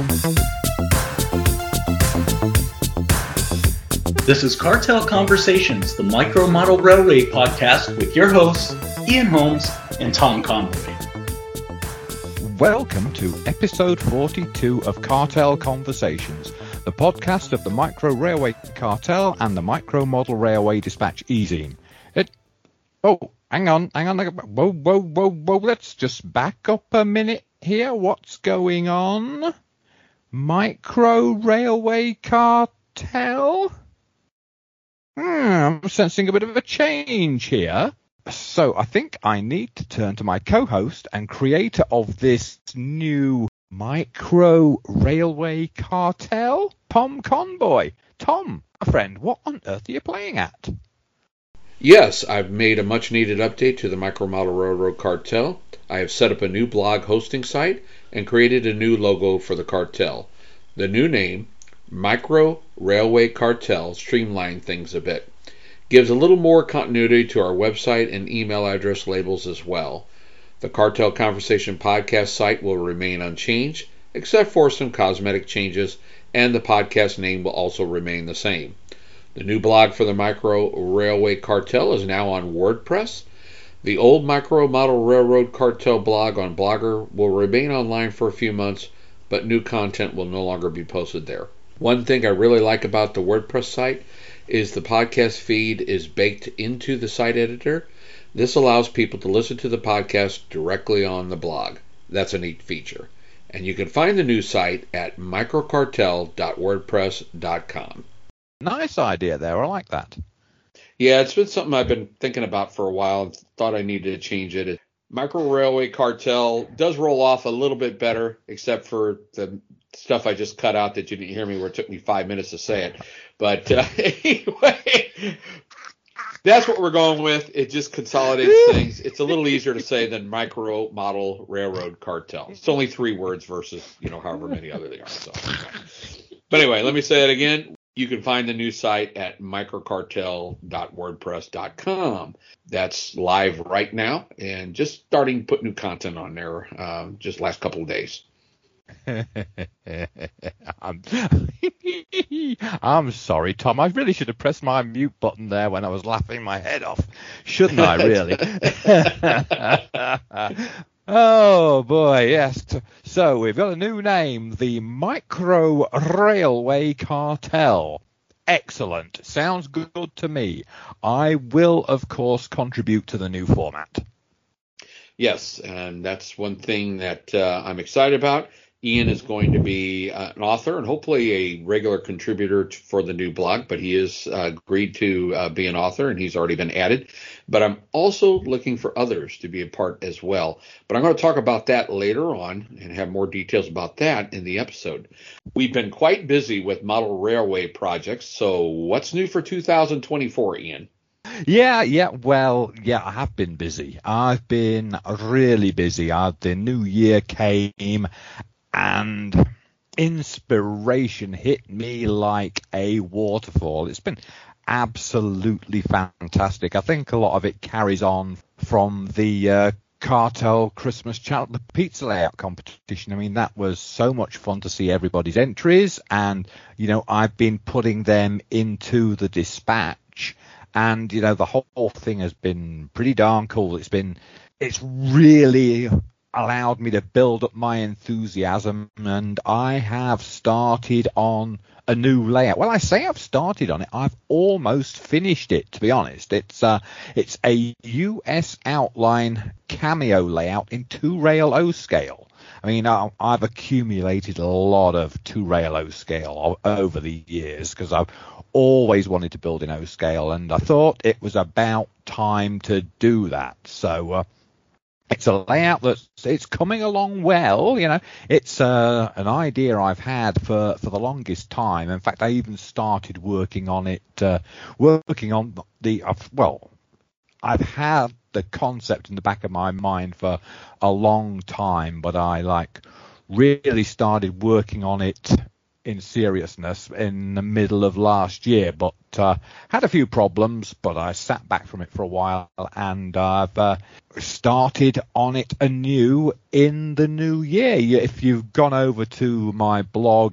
This is Cartel Conversations, the Micro Model Railway podcast with your hosts, Ian Holmes and Tom Conboy. Welcome to episode 42 of Cartel Conversations, the podcast of the Micro Railway Cartel and the Micro Model Railway Dispatch e-zine. Hang on. Whoa. Let's just back up a minute here. What's going on? Micro Railway Cartel? I'm sensing a bit of a change here. So I think I need to turn to my co-host and creator of this new Micro Railway Cartel, Tom Conboy. Tom, my friend, what on earth are you playing at? Yes, I've made a much-needed update to the Micro Model Railroad Cartel. I have set up a new blog hosting site and created a new logo for the cartel. The new name, Micro Railway Cartel, streamlined things a bit. Gives a little more continuity to our website and email address labels as well. The Cartel Conversation podcast site will remain unchanged, except for some cosmetic changes, and the podcast name will also remain the same. The new blog for the Micro Railway Cartel is now on WordPress. The old Micro Model Railroad Cartel blog on Blogger will remain online for a few months, but new content will no longer be posted there. One thing I really like about the WordPress site is the podcast feed is baked into the site editor. This allows people to listen to the podcast directly on the blog. That's a neat feature. And you can find the new site at microcartel.wordpress.com. Nice idea there. I like that. Yeah, it's been something I've been thinking about for a while and thought I needed to change it. Micro Railway Cartel does roll off a little bit better, except for the stuff I just cut out that you didn't hear me where it took me 5 minutes to say it. But anyway, that's what we're going with. It just consolidates things. It's a little easier to say than Micro Model Railroad Cartel. It's only 3 words versus, however many other they are. So. But anyway, let me say that again. You can find the new site at microcartel.wordpress.com. That's live right now and just starting to put new content on there just last couple of days. I'm sorry, Tom. I really should have pressed my mute button there when I was laughing my head off. Shouldn't I, really? Oh, boy, yes. So we've got a new name, the Micro Railway Cartel. Excellent. Sounds good to me. I will, of course, contribute to the new format. Yes, and that's one thing that I'm excited about. Ian is going to be an author and hopefully a regular contributor for the new blog, but he has agreed to be an author and he's already been added. But I'm also looking for others to be a part as well. But I'm going to talk about that later on and have more details about that in the episode. We've been quite busy with model railway projects. So what's new for 2024, Ian? Yeah, I have been busy. I've been really busy. The new year came and inspiration hit me like a waterfall. It's been absolutely fantastic. I think a lot of it carries on from the Cartel Christmas Challenge, the pizza layout competition. I mean, that was so much fun to see everybody's entries, and I've been putting them into the dispatch, and the whole thing has been pretty darn cool. It's really allowed me to build up my enthusiasm, and I have started on a new layout. Well, I say I've started on it. I've almost finished it, to be honest. It's a US outline cameo layout in 2-rail O scale. I mean, I've accumulated a lot of 2-rail O scale over the years because I've always wanted to build in O scale, and I thought it was about time to do that. So it's a layout it's coming along well. It's an idea I've had for the longest time. In fact, I even started working on it, I've had the concept in the back of my mind for a long time, but I really started working on it in seriousness in the middle of last year, but had a few problems, but I sat back from it for a while, and I've started on it anew in the new year. If you've gone over to my blog,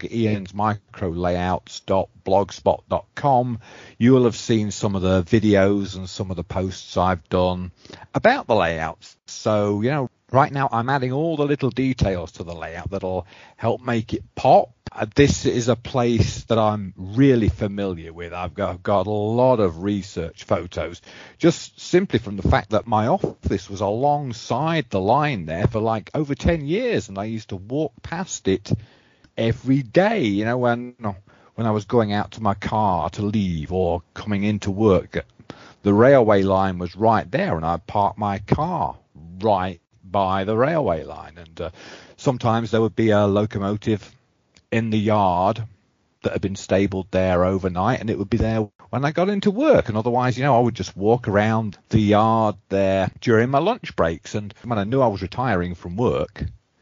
iansmicrolayouts.blogspot.com, you will have seen some of the videos and some of the posts I've done about the layouts. So, right now I'm adding all the little details to the layout that'll help make it pop. This is a place that I'm really familiar with. I've got a lot of research photos, just simply from the fact that my office was alongside the line there for like over 10 years, and I used to walk past it every day, when I was going out to my car to leave or coming into work. The railway line was right there, and I'd park my car right by the railway line, and sometimes there would be a locomotive in the yard that had been stabled there overnight, and it would be there when I got into work. And otherwise, I would just walk around the yard there during my lunch breaks. And when I knew I was retiring from work,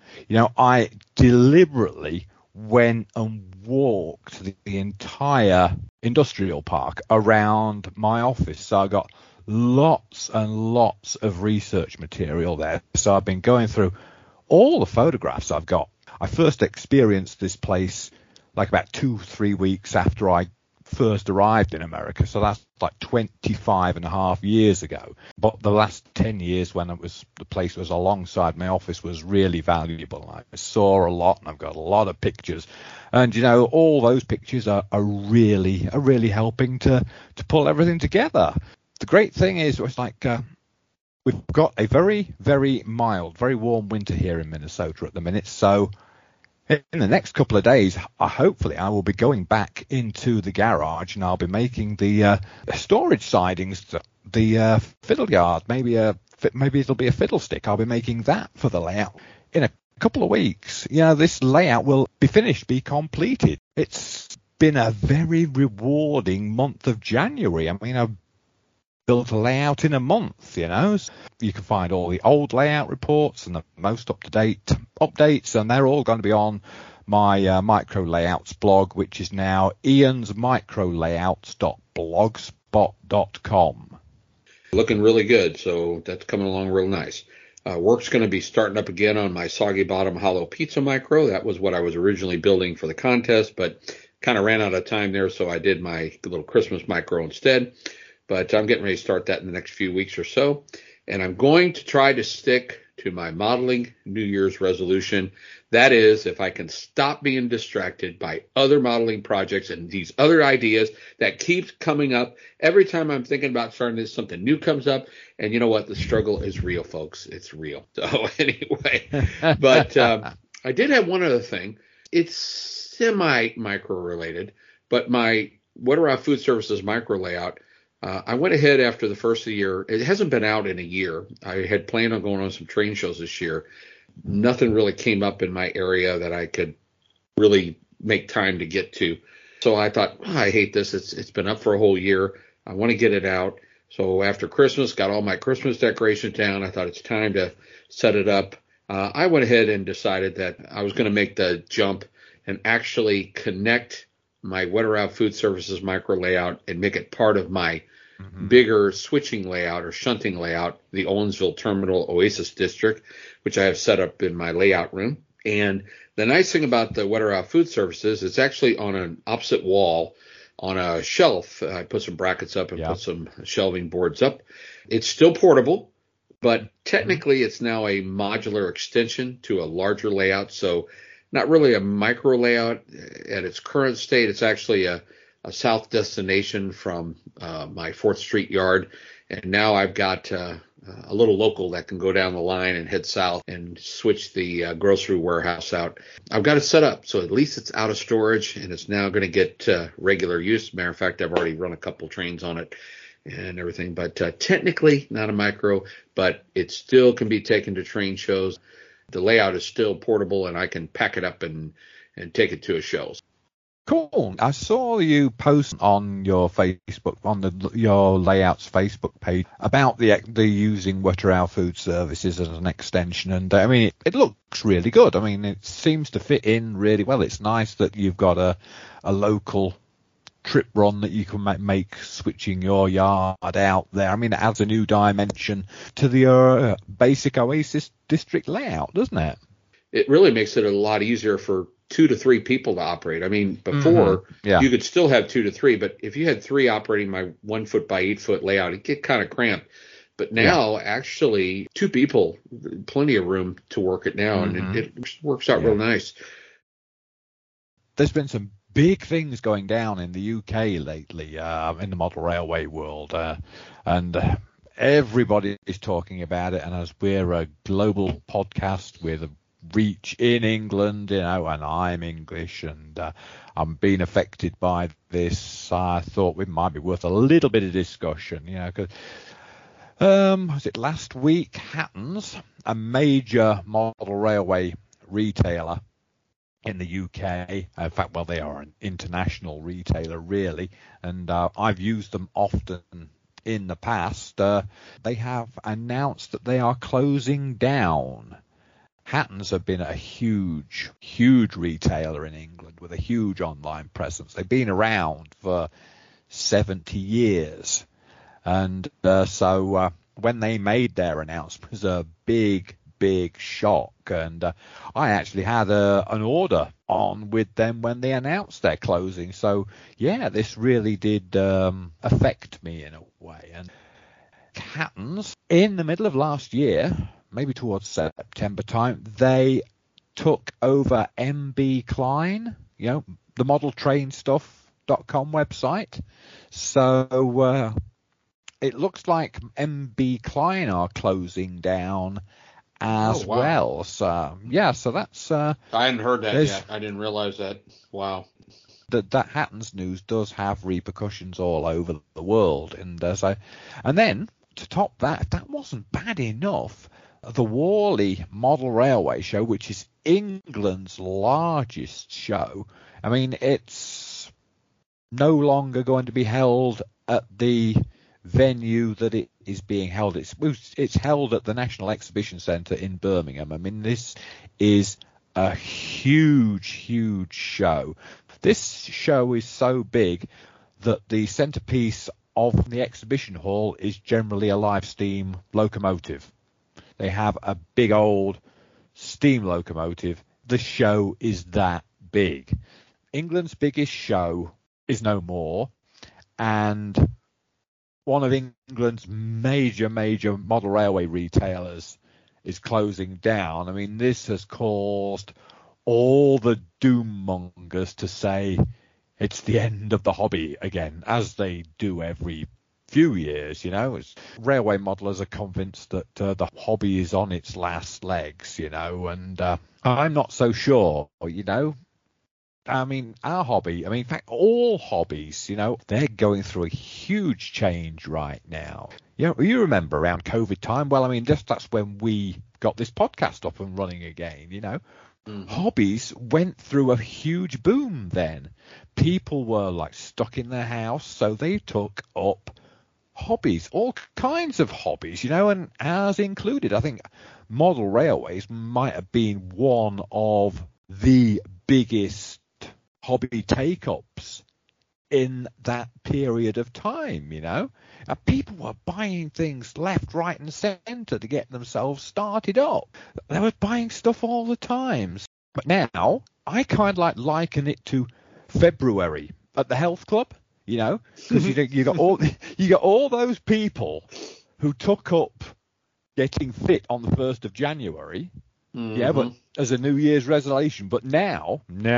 I deliberately went and walked the entire industrial park around my office. So I got lots and lots of research material there. So I've been going through all the photographs I've got. I first experienced this place like about 2-3 weeks after I first arrived in America. So that's like 25 and a half years ago. But the last 10 years when the place was alongside my office was really valuable. I saw a lot, and I've got a lot of pictures. And, all those pictures are really helping to pull everything together. The great thing is, it's like we've got a very, very mild, very warm winter here in Minnesota at the minute. So in the next couple of days, hopefully I will be going back into the garage, and I'll be making the storage sidings, the fiddle yard. Maybe it'll be a fiddlestick. I'll be making that for the layout in a couple of weeks. This layout will be finished, be completed. It's been a very rewarding month of January. I mean, I've built a layout in a month, You can find all the old layout reports and the most up-to-date updates, and they're all going to be on my Micro Layouts blog, which is now iansmicrolayouts.blogspot.com. Looking really good, so that's coming along real nice. Work's going to be starting up again on my Soggy Bottom Hollow Pizza Micro. That was what I was originally building for the contest, but kind of ran out of time there, so I did my little Christmas micro instead. But I'm getting ready to start that in the next few weeks or so. And I'm going to try to stick to my modeling New Year's resolution. That is, if I can stop being distracted by other modeling projects and these other ideas that keeps coming up. Every time I'm thinking about starting this, something new comes up. And you know what? The struggle is real, folks. It's real. So anyway, but I did have one other thing. It's semi-micro related, but my Weatherall Food Services micro layout, I went ahead after the first of the year. It hasn't been out in a year. I had planned on going on some train shows this year. Nothing really came up in my area that I could really make time to get to. So I thought, I hate this. It's been up for a whole year. I want to get it out. So after Christmas, got all my Christmas decorations down. I thought it's time to set it up. I went ahead and decided that I was going to make the jump and actually connect my Weatherall Food Services micro layout and make it part of my bigger switching layout or shunting layout, the Owensville Terminal Oasis District, which I have set up in my layout room. And the nice thing about the Weatherall Food Services, it's actually on an opposite wall on a shelf. I put some brackets up and put some shelving boards up. It's still portable, but technically it's now a modular extension to a larger layout. So not really a micro layout at its current state. It's actually a south destination from my 4th Street yard. And now I've got a little local that can go down the line and head south and switch the grocery warehouse out. I've got it set up, so at least it's out of storage, and it's now going to get regular use. Matter of fact, I've already run a couple trains on it and everything. But technically not a micro, but it still can be taken to train shows. The layout is still portable, and I can pack it up and take it to a show. Cool. I saw you post on your Facebook, on your Layouts Facebook page, about the using Wetterau Food Services as an extension, and I mean it looks really good. I mean it seems to fit in really well. It's nice that you've got a local trip run that you can make switching your yard out there. I mean it adds a new dimension to the basic Oasis district layout, doesn't it? It really makes it a lot easier for 2 to 3 people to operate. I mean, before you could still have 2 to 3, but if you had 3 operating my 1 foot by 8 foot layout, it'd get kind of cramped. But now, actually, 2 people, plenty of room to work it now, and it works out real nice. There's been some big things going down in the UK lately in the model railway world, and everybody is talking about it. And as we're a global podcast with a reach in England, and I'm English, and I'm being affected by this, I thought it might be worth a little bit of discussion, because was it last week, Hattons, a major model railway retailer in the UK, in fact, well, they are an international retailer really, and I've used them often in the past. They have announced that they are closing down. Hattons have been a huge, huge retailer in England with a huge online presence. They've been around for 70 years. And so when they made their announcement, it was a big, big shock. And I actually had an order on with them when they announced their closing. So, yeah, this really did affect me in a way. And Hattons, in the middle of last year, maybe towards September time, they took over MB Klein, the modeltrainstuff.com website. So it looks like MB Klein are closing down as well. So, so that's... I hadn't heard that yet. I didn't realize that. Wow. That Hattons news does have repercussions all over the world. And then, to top that, if that wasn't bad enough, the Worley Model Railway Show, which is England's largest show, I mean, it's no longer going to be held at the venue that it is being held. It's held at the National Exhibition Centre in Birmingham. I mean, this is a huge, huge show. This show is so big that the centrepiece of the exhibition hall is generally a live steam locomotive. They have a big old steam locomotive. The show is that big. England's biggest show is no more, and one of England's major model railway retailers is closing down. I mean, this has caused all the doom mongers to say it's the end of the hobby again, as they do every few years. Railway modelers are convinced that the hobby is on its last legs, and I'm not so sure. I mean, our hobby, in fact, all hobbies, they're going through a huge change right now. You remember around COVID time? Well, that's when we got this podcast up and running again, Hobbies went through a huge boom then. People were stuck in their house, so they took up hobbies, all kinds of hobbies, and ours included. I think model railways might have been one of the biggest hobby take-ups in that period of time, People were buying things left, right and centre to get themselves started up. They were buying stuff all the time. But now, I kind of liken it to February at the health club, because you got all those people who took up getting fit on the 1st of January, but as a New Year's resolution. But now,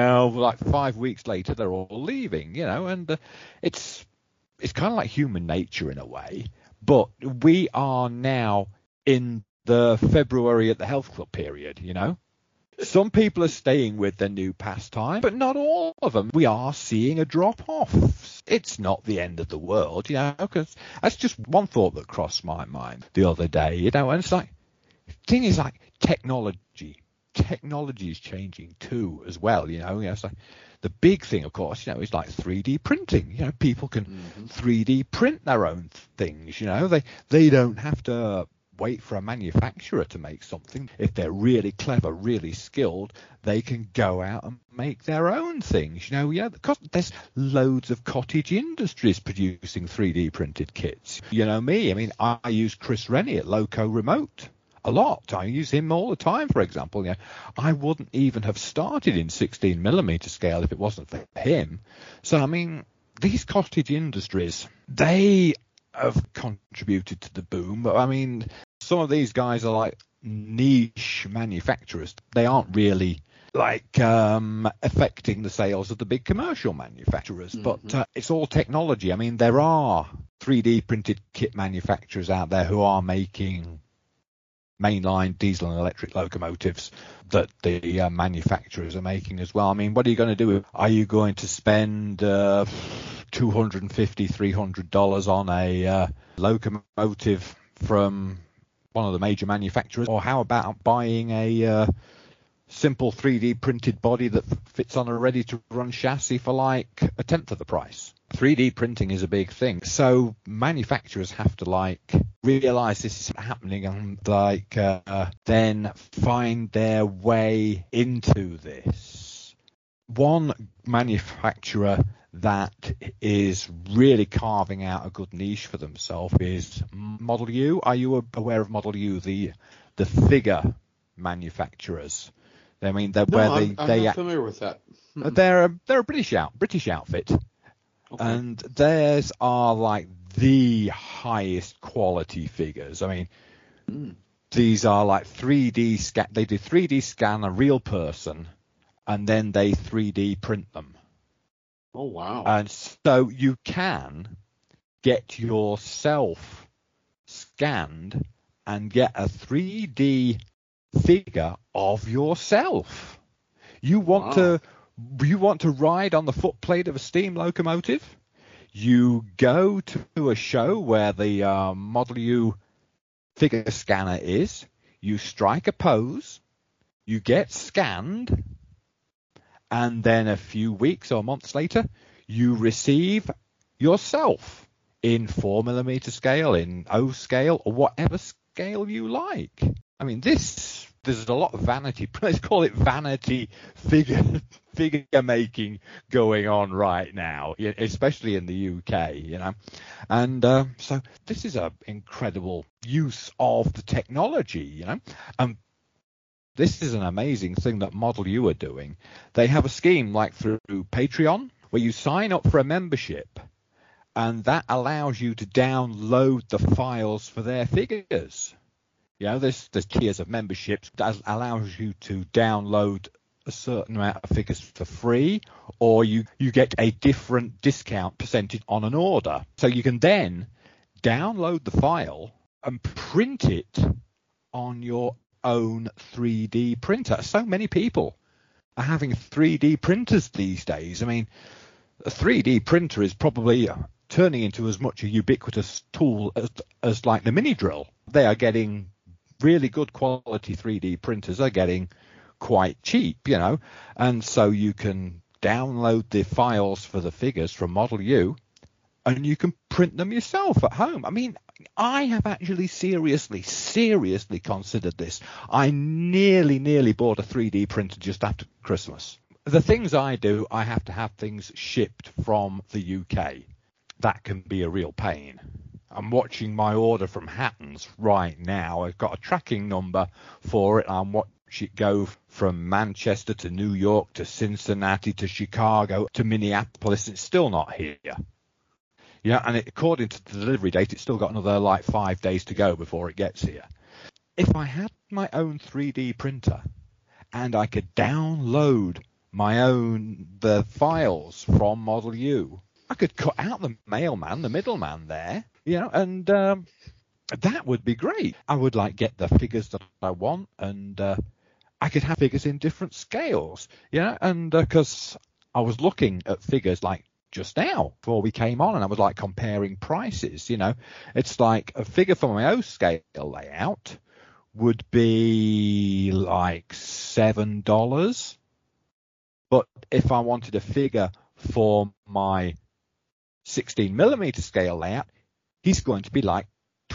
5 weeks later, they're all leaving, and it's kind of like human nature in a way. But we are now in the February at the health club period, Some people are staying with their new pastime, but not all of them. We are seeing a drop-off. It's not the end of the world, because that's just one thought that crossed my mind the other day, and it's thing is technology technology is changing too as well. It's like the big thing, of course, is like 3D printing. People can 3D print their own things. They don't have to wait for a manufacturer to make something. If they're really clever, really skilled, they can go out and make their own things. There's loads of cottage industries producing 3D printed kits. Me, I use Chris Rennie at Loco Remote a lot. I use him all the time, for example. I wouldn't even have started in 16mm scale if it wasn't for him. So, these cottage industries, they have contributed to the boom. But, some of these guys are like niche manufacturers. They aren't really like affecting the sales of the big commercial manufacturers. But it's all technology. There are 3D printed kit manufacturers out there who are making mainline diesel and electric locomotives that the manufacturers are making as well. What are you going to do? Are you going to spend $250, $300 on a locomotive from one of the major manufacturers? Or how about buying a simple 3D printed body that fits on a ready-to-run chassis for like a tenth of the price? 3D printing is a big thing. So manufacturers have to realize this is happening and then find their way into this. One manufacturer that is really carving out a good niche for themselves is Model U. Are you aware of Model U, the figure manufacturers? I'm not familiar with that. They're a British outfit. Okay. And theirs are the highest quality figures. These are 3D scan. They do 3D scan a real person, and then they 3D print them. Oh wow! And so you can get yourself scanned and get a 3D figure of yourself. You want to ride on the footplate of a steam locomotive? You go to a show where the Model U figure scanner is. You strike a pose. You get scanned. And then a few weeks or months later, you receive yourself in 4mm scale, in O scale, or whatever scale you like. There's a lot of vanity, let's call it vanity figure making going on right now, especially in the UK, And so this is an incredible use of the technology, This is an amazing thing that Model U are doing. They have a scheme through Patreon where you sign up for a membership, and that allows you to download the files for their figures. There's tiers of memberships that allows you to download a certain amount of figures for free, or you get a different discount percentage on an order. So you can then download the file and print it on your own 3D printer. So many people are having 3D printers these days. A 3D printer is probably turning into as much a ubiquitous tool as the mini drill. They are getting really good quality 3D printers are getting quite cheap, and so you can download the files for the figures from Model U and you can print them yourself at home. I have actually seriously considered this. I nearly bought a 3D printer just after Christmas. The things I do, I have to have things shipped from the UK. That can be a real pain. I'm watching my order from Hatton's right now. I've got a tracking number for it. I'm watching it go from Manchester to New York to Cincinnati to Chicago to Minneapolis. It's still not here. And according to the delivery date, it's still got another 5 days to go before it gets here. If I had my own 3D printer and I could download the files from Model U, I could cut out the mailman, the middleman there, and that would be great. I would get the figures that I want, and I could have figures in different scales, and because I was looking at figures just now before we came on, and I was comparing prices. It's a figure for my O scale layout would be like $7. But if I wanted a figure for my 16mm scale layout, he's going to be like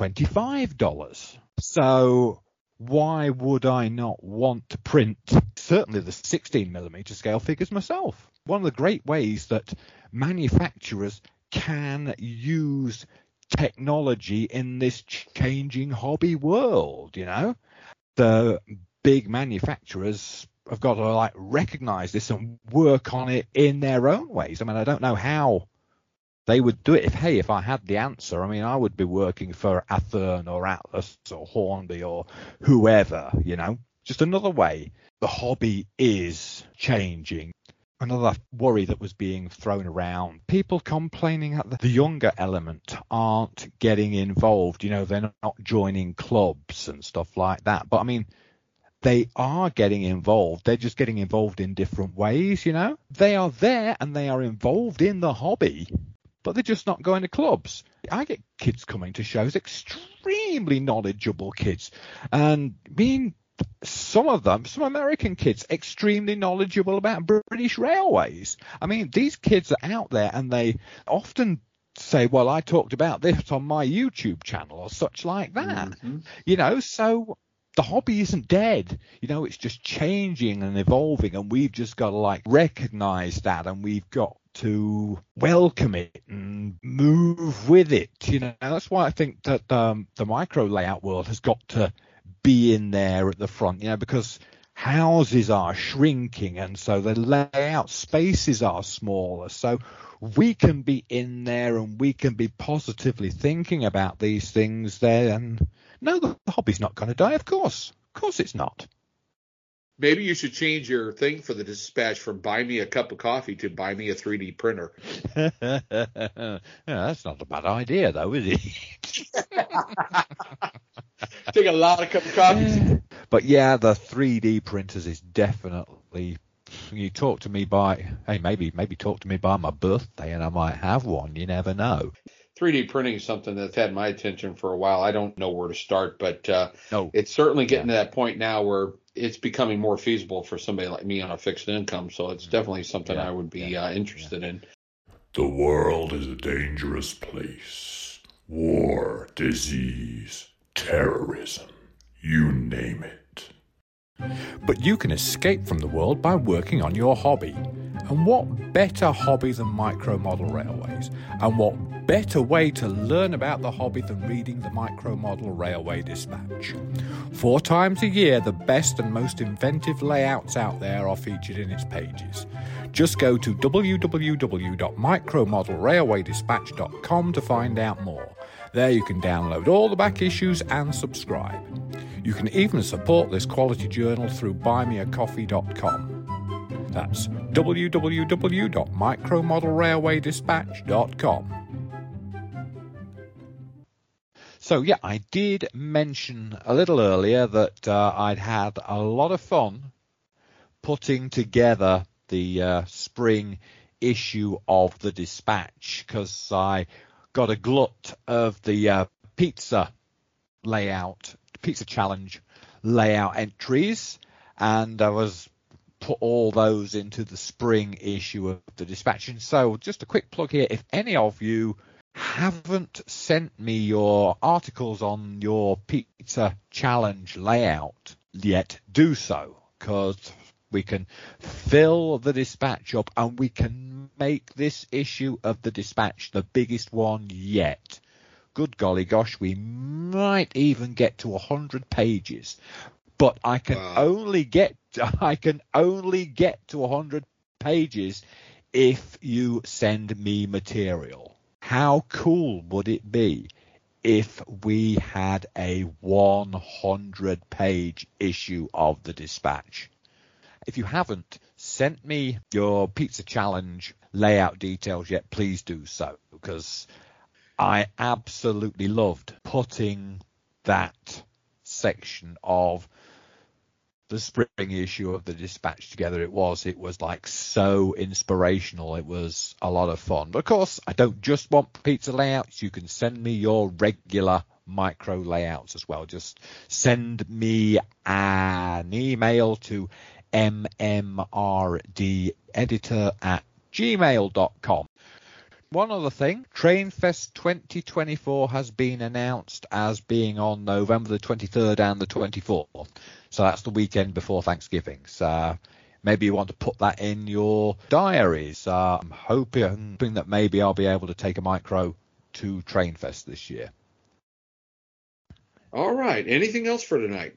$25. So why would I not want to print certainly the 16mm scale figures myself? One of the great ways that manufacturers can use technology in this changing hobby world, the big manufacturers have got to recognize this and work on it in their own ways. I mean, I don't know how they would do it. If I had the answer, I mean, I would be working for Athearn or Atlas or Hornby or whoever, just another way. The hobby is changing. Another worry that was being thrown around, people complaining that the younger element aren't getting involved, they're not joining clubs and stuff like that. But I mean, they are getting involved. They're just getting involved in different ways, They are there and they are involved in the hobby, but they're just not going to clubs. I get kids coming to shows, extremely knowledgeable kids, and some of them, some American kids, extremely knowledgeable about British railways. I mean, these kids are out there and they often say, well, I talked about this on my YouTube channel or such like that. Mm-hmm. So the hobby isn't dead. It's just changing and evolving, and we've just got to recognize that, and we've got to welcome it and move with it. That's why I think that the micro layout world has got to be in there at the front, because houses are shrinking, and so the layout spaces are smaller. So we can be in there and we can be positively thinking about these things there. And no, the hobby's not going to die. Of course it's not. Maybe you should change your thing for the dispatch from buy me a cup of coffee to buy me a 3D printer. Yeah, that's not a bad idea, though, is it? Take a lot of cup of coffee. But yeah, the 3D printers is definitely. You talk to me maybe talk to me by my birthday, and I might have one. You never know. 3D printing is something that's had my attention for a while. I don't know where to start, but it's certainly getting to that point now where it's becoming more feasible for somebody like me on a fixed income. So it's definitely something I would be interested in. The world is a dangerous place. War, disease, terrorism, you name it. But you can escape from the world by working on your hobby. And what better hobby than micro model railways? And what better way to learn about the hobby than reading the Micro Model Railway Dispatch? 4 times a year, the best and most inventive layouts out there are featured in its pages. Just go to www.micromodelrailwaydispatch.com to find out more. There you can download all the back issues and subscribe. You can even support this quality journal through buymeacoffee.com. That's www.micromodelrailwaydispatch.com. So yeah, I did mention a little earlier that I'd had a lot of fun putting together the spring issue of the Dispatch, because I got a glut of the pizza challenge layout entries, and I was put all those into the spring issue of the Dispatch. And so just a quick plug here, if any of you haven't sent me your articles on your pizza challenge layout yet, do so, because we can fill the Dispatch up and we can make this issue of the Dispatch the biggest one yet. Good golly gosh, we might even get to 100 pages. But I can only get to 100 pages if you send me material. How cool would it be if we had a 100-page issue of the Dispatch? If you haven't sent me your pizza challenge layout details yet, please do so, because I absolutely loved putting that section of the spring issue of the Dispatch together. It was like so inspirational. It was a lot of fun. But of course, I don't just want pizza layouts. You can send me your regular micro layouts as well. Just send me an email to mmrdeditor@gmail.com. One other thing, TrainFest 2024 has been announced as being on November the 23rd and the 24th. So that's the weekend before Thanksgiving. So maybe you want to put that in your diaries. I'm hoping that maybe I'll be able to take a micro to TrainFest this year. All right. Anything else for tonight?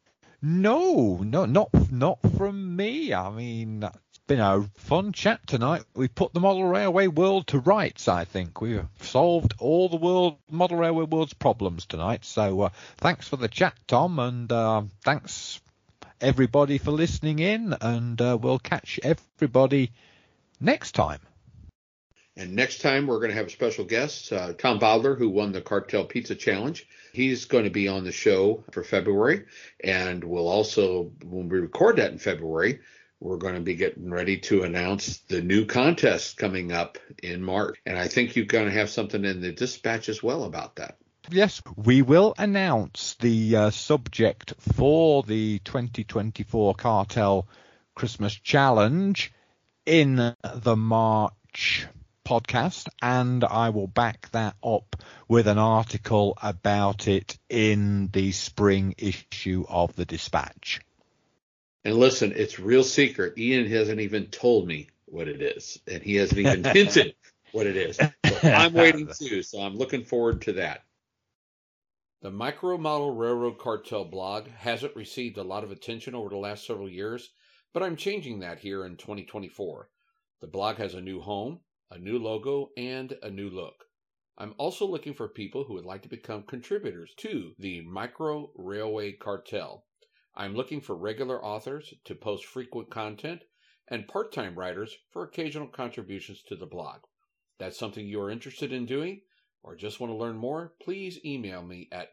No, not from me. I mean, it's been a fun chat tonight. We put the model railway world to rights, I think. We've solved all the model railway world's problems tonight. So thanks for the chat, Tom, and thanks everybody for listening in, and we'll catch everybody next time. And next time we're going to have a special guest, Tom Bowdler, who won the Cartel Pizza Challenge. He's going to be on the show for February, and we'll also, when we record that in February, we're going to be getting ready to announce the new contest coming up in March. And I think you're going to have something in the dispatch as well about that. Yes, we will announce the subject for the 2024 Cartel Christmas Challenge in the March podcast, and I will back that up with an article about it in the spring issue of the Dispatch. And listen, it's real secret. Ian hasn't even told me what it is, and he hasn't even hinted what it is. So I'm waiting too, so I'm looking forward to that. The Micro Model Railroad Cartel blog hasn't received a lot of attention over the last several years, but I'm changing that here in 2024. The blog has a new home, a new logo, and a new look. I'm also looking for people who would like to become contributors to the Micro Railway Cartel. I'm looking for regular authors to post frequent content and part-time writers for occasional contributions to the blog. If that's something you are interested in doing or just want to learn more, please email me at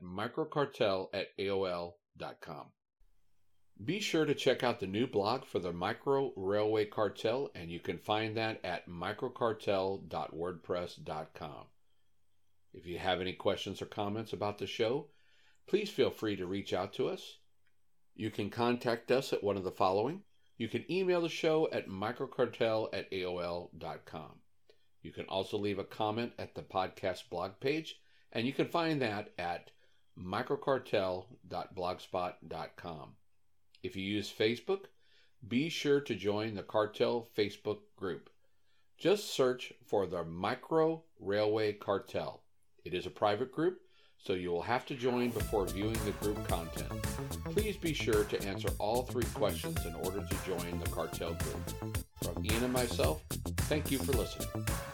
microcartel@aol.com. Be sure to check out the new blog for the Micro Railway Cartel, and you can find that at microcartel.wordpress.com. If you have any questions or comments about the show, please feel free to reach out to us. You can contact us at one of the following. You can email the show at microcartel@aol.com. You can also leave a comment at the podcast blog page, and you can find that at microcartel.blogspot.com. If you use Facebook, be sure to join the Cartel Facebook group. Just search for the Micro Railway Cartel. It is a private group, so you will have to join before viewing the group content. Please be sure to answer all 3 questions in order to join the Cartel group. From Ian and myself, thank you for listening.